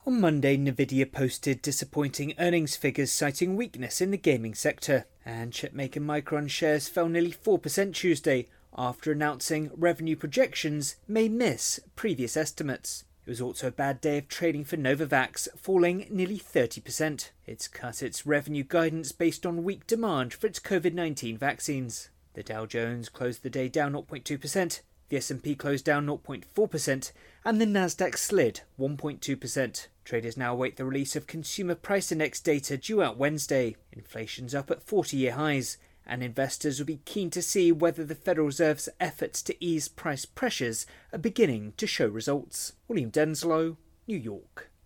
On Monday, Nvidia posted disappointing earnings figures citing weakness in the gaming sector, and chipmaker Micron shares fell nearly 4% Tuesday after announcing revenue projections may miss previous estimates. It was also a bad day of trading for Novavax, falling nearly 30%. It's cut its revenue guidance based on weak demand for its COVID-19 vaccines. The Dow Jones closed the day down 0.2%, the S&P closed down 0.4%, and the Nasdaq slid 1.2%. Traders now await the release of Consumer Price Index data due out Wednesday. Inflation's up at 40-year highs, and investors will be keen to see whether the Federal Reserve's efforts to ease price pressures are beginning to show results. William Denslow, New York.